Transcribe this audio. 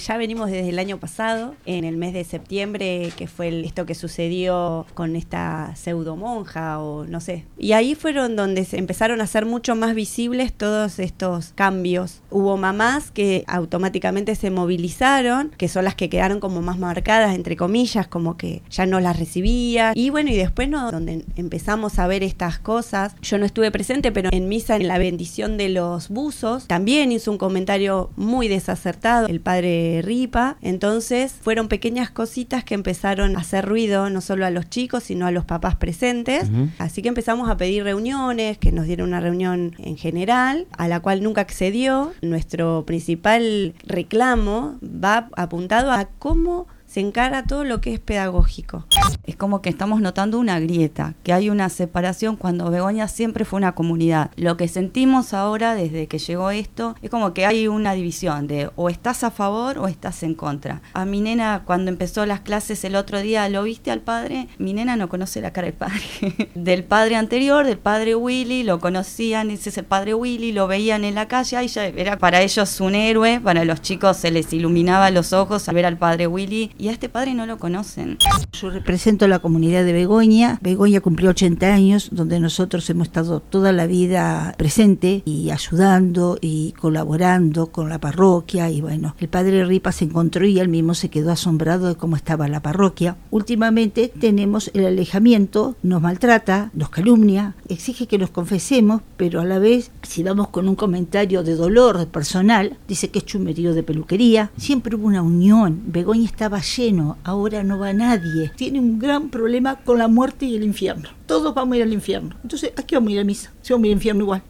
Ya venimos desde el año pasado, en el mes de septiembre, que fue esto que sucedió con esta pseudomonja o no sé. Y ahí fueron donde se empezaron a ser mucho más visibles todos estos cambios. Hubo mamás que automáticamente se movilizaron, que son las que quedaron como más marcadas, entre comillas, como que ya no las recibía. Y bueno, y después donde empezamos a ver estas cosas, yo no estuve presente, pero en misa, en la bendición de los buzos, también hizo un comentario muy desacertado el padre Ripa. Entonces fueron pequeñas cositas que empezaron a hacer ruido, no solo a los chicos, sino a los papás presentes. Así que empezamos a pedir reuniones, que nos dieron una reunión en general, a la cual nunca accedió. Nuestro principal reclamo va apuntado a cómo se encara todo lo que es pedagógico. Es como que estamos notando una grieta, que hay una separación cuando Begoña siempre fue una comunidad. Lo que sentimos ahora desde que llegó esto es como que hay una división de o estás a favor o estás en contra. A mi nena, cuando empezó las clases el otro día, ¿lo viste al padre? Mi nena no conoce la cara del padre. Del padre anterior, del padre Willy, lo conocían, ese es el padre Willy, lo veían en la calle, y ya era para ellos un héroe, para los chicos se les iluminaba los ojos al ver al padre Willy, y a este padre no lo conocen. Yo represento a la comunidad de Begoña. Begoña cumplió 80 años, donde nosotros hemos estado toda la vida presente y ayudando y colaborando con la parroquia. Y bueno, el padre Ripa se encontró y él mismo se quedó asombrado de cómo estaba la parroquia. Últimamente tenemos el alejamiento, nos maltrata, nos calumnia, exige que nos confesemos, pero a la vez, si vamos con un comentario de dolor personal, dice que es chumerío de peluquería. Siempre hubo una unión. Begoña estaba lleno, ahora no va nadie. Tiene un gran problema con la muerte y el infierno. Todos vamos a ir al infierno. Entonces, ¿a qué vamos a ir a misa? Si vamos a ir al infierno igual.